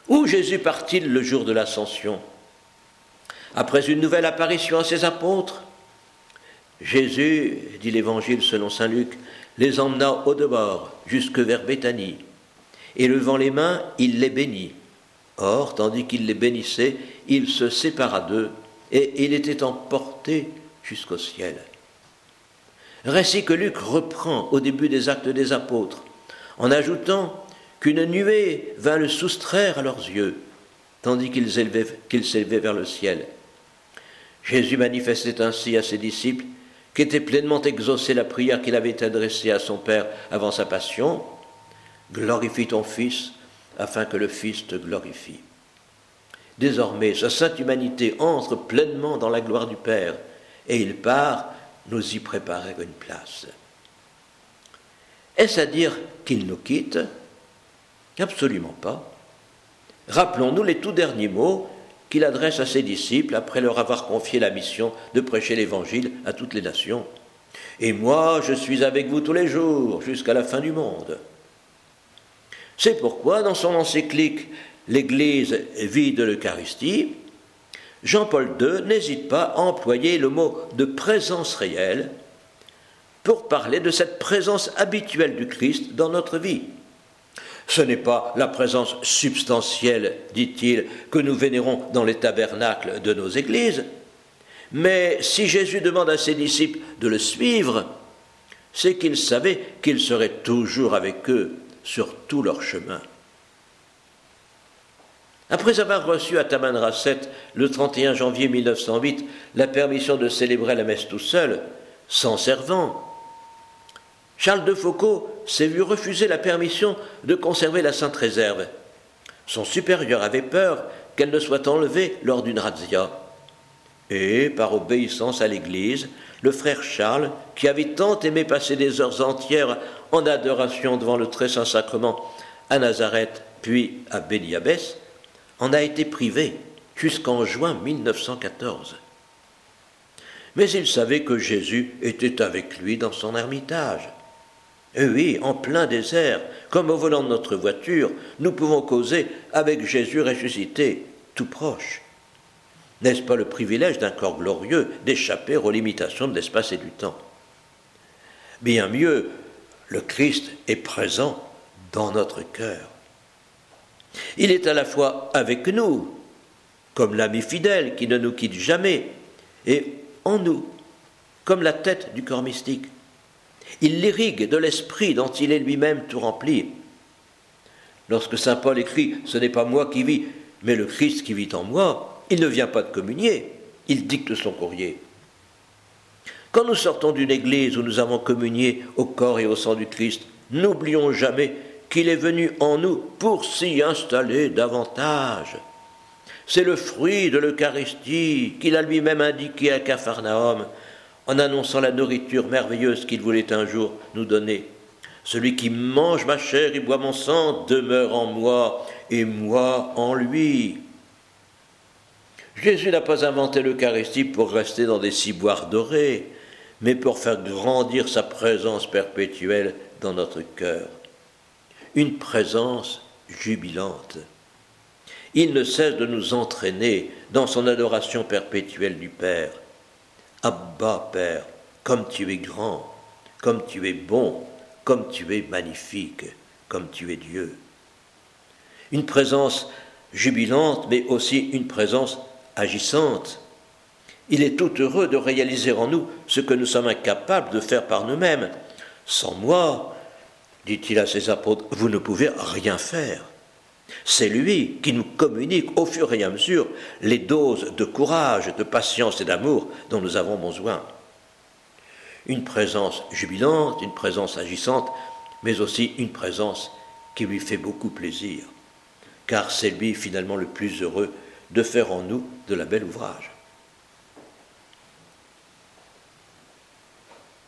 Où Jésus part-il le jour de l'Ascension? Après une nouvelle apparition à ses apôtres, Jésus, dit l'Évangile selon saint Luc, les emmena au dehors, jusque vers Béthanie, et levant les mains, il les bénit. Or, tandis qu'il les bénissait, il se sépara d'eux, et il était emporté jusqu'au ciel. Récit que Luc reprend au début des Actes des Apôtres, en ajoutant qu'une nuée vint le soustraire à leurs yeux, tandis qu'il s'élevait vers le ciel. Jésus manifestait ainsi à ses disciples qu'était pleinement exaucée la prière qu'il avait adressée à son Père avant sa passion. « Glorifie ton Fils, afin que le Fils te glorifie. » Désormais, sa sainte humanité entre pleinement dans la gloire du Père, et il part nous y préparer une place. Est-ce à dire qu'il nous quitte? Absolument pas. Rappelons-nous les tout derniers mots qu'il adresse à ses disciples après leur avoir confié la mission de prêcher l'Évangile à toutes les nations. « Et moi, je suis avec vous tous les jours, jusqu'à la fin du monde. » C'est pourquoi, dans son encyclique « L'Église vit de l'Eucharistie », Jean-Paul II n'hésite pas à employer le mot de présence réelle pour parler de cette présence habituelle du Christ dans notre vie. Ce n'est pas la présence substantielle, dit-il, que nous vénérons dans les tabernacles de nos églises, mais si Jésus demande à ses disciples de le suivre, c'est qu'il savait qu'il serait toujours avec eux sur tout leur chemin. Après avoir reçu à Tamanrasset, le 31 janvier 1908, la permission de célébrer la messe tout seul, sans servant, Charles de Foucauld s'est vu refuser la permission de conserver la Sainte Réserve. Son supérieur avait peur qu'elle ne soit enlevée lors d'une razzia. Et, par obéissance à l'Église, le frère Charles, qui avait tant aimé passer des heures entières en adoration devant le très saint sacrement à Nazareth, puis à Béliabès, en a été privé jusqu'en juin 1914. Mais il savait que Jésus était avec lui dans son ermitage. Et oui, en plein désert, comme au volant de notre voiture, nous pouvons causer avec Jésus ressuscité, tout proche. N'est-ce pas le privilège d'un corps glorieux d'échapper aux limitations de l'espace et du temps? Bien mieux, le Christ est présent dans notre cœur. Il est à la fois avec nous, comme l'ami fidèle qui ne nous quitte jamais, et en nous, comme la tête du corps mystique. Il l'irrigue de l'esprit dont il est lui-même tout rempli. Lorsque saint Paul écrit « Ce n'est pas moi qui vis, mais le Christ qui vit en moi », il ne vient pas de communier, il dicte son courrier. Quand nous sortons d'une église où nous avons communié au corps et au sang du Christ, n'oublions jamais qu'il est venu en nous pour s'y installer davantage. C'est le fruit de l'Eucharistie qu'il a lui-même indiqué à Capharnaüm en annonçant la nourriture merveilleuse qu'il voulait un jour nous donner. Celui qui mange ma chair et boit mon sang demeure en moi et moi en lui. Jésus n'a pas inventé l'Eucharistie pour rester dans des ciboires dorés, mais pour faire grandir sa présence perpétuelle dans notre cœur. Une présence jubilante. Il ne cesse de nous entraîner dans son adoration perpétuelle du Père. Abba, Père, comme tu es grand, comme tu es bon, comme tu es magnifique, comme tu es Dieu. Une présence jubilante, mais aussi une présence agissante. Il est tout heureux de réaliser en nous ce que nous sommes incapables de faire par nous-mêmes. Sans moi, dit-il à ses apôtres, vous ne pouvez rien faire. C'est lui qui nous communique au fur et à mesure les doses de courage, de patience et d'amour dont nous avons besoin. Une présence jubilante, une présence agissante, mais aussi une présence qui lui fait beaucoup plaisir, car c'est lui finalement le plus heureux de faire en nous de la belle ouvrage.